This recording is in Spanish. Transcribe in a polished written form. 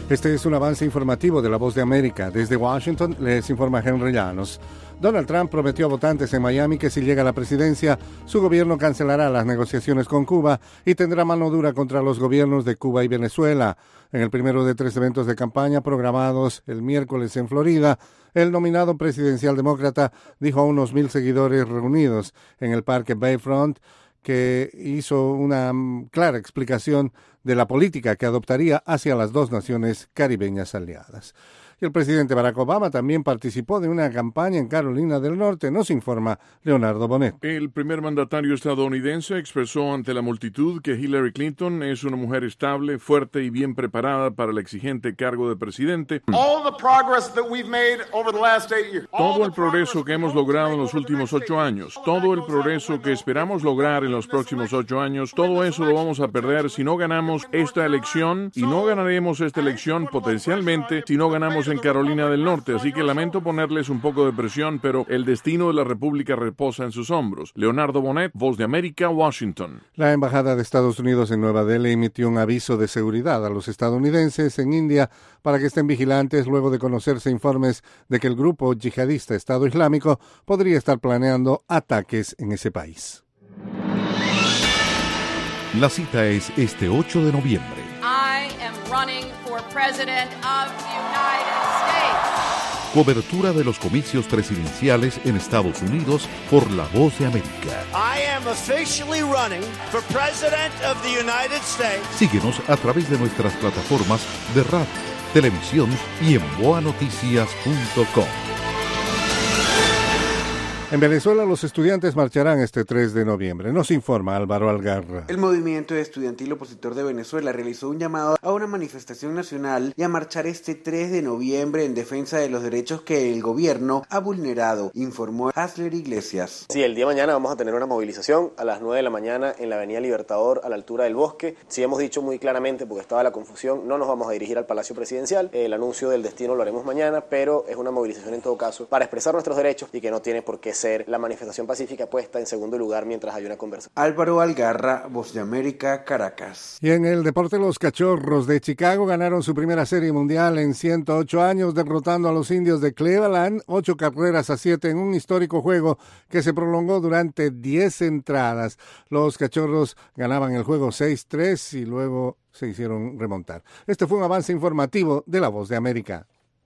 Este es un avance informativo de La Voz de América. Desde Washington les informa Henry Llanos. Donald Trump prometió a votantes en Miami que si llega a la presidencia, su gobierno cancelará las negociaciones con Cuba y tendrá mano dura contra los gobiernos de Cuba y Venezuela. En el primero de 3 eventos de campaña programados el miércoles en Florida, el nominado presidencial demócrata dijo a unos 1,000 seguidores reunidos en el Parque Bayfront que hizo una clara explicación de la política que adoptaría hacia las dos naciones caribeñas aliadas. Y el presidente Barack Obama también participó de una campaña en Carolina del Norte, nos informa Leonardo Bonet. El primer mandatario estadounidense expresó ante la multitud que Hillary Clinton es una mujer estable, fuerte y bien preparada para el exigente cargo de presidente. Todo el progreso que hemos logrado en los últimos 8 años, todo el progreso que esperamos lograr en los próximos 8 años, todo eso lo vamos a perder si no ganamos esta elección, y no ganaremos esta elección potencialmente si no ganamos en Carolina del Norte, así que lamento ponerles un poco de presión, pero el destino de la República reposa en sus hombros. Leonardo Bonet, Voz de América, Washington. La Embajada de Estados Unidos en Nueva Delhi emitió un aviso de seguridad a los estadounidenses en India para que estén vigilantes luego de conocerse informes de que el grupo yihadista Estado Islámico podría estar planeando ataques en ese país. La cita es este 8 de noviembre. I am running for President of the United States. Cobertura de los comicios presidenciales en Estados Unidos por La Voz de América. I am officially running for President of the United States. Síguenos a través de nuestras plataformas de radio, televisión y en boanoticias.com. En Venezuela, los estudiantes marcharán este 3 de noviembre. Nos informa Álvaro Algarra. El movimiento estudiantil opositor de Venezuela realizó un llamado a una manifestación nacional y a marchar este 3 de noviembre en defensa de los derechos que el gobierno ha vulnerado, informó Hasler Iglesias. Sí, el día de mañana vamos a tener una movilización a las 9 de la mañana en la Avenida Libertador a la altura del Bosque. Sí hemos dicho muy claramente, porque estaba la confusión, no nos vamos a dirigir al Palacio Presidencial. El anuncio del destino lo haremos mañana, pero es una movilización en todo caso para expresar nuestros derechos y que no tiene por qué ser la manifestación pacífica puesta en segundo lugar mientras hay una conversación. Álvaro Algarra, Voz de América, Caracas. Y en el deporte, los Cachorros de Chicago ganaron su primera serie mundial en 108 años, derrotando a los Indios de Cleveland 8-7 en un histórico juego que se prolongó durante 10 entradas. Los Cachorros ganaban el juego 6-3 y luego se hicieron remontar. Este fue un avance informativo de La Voz de América.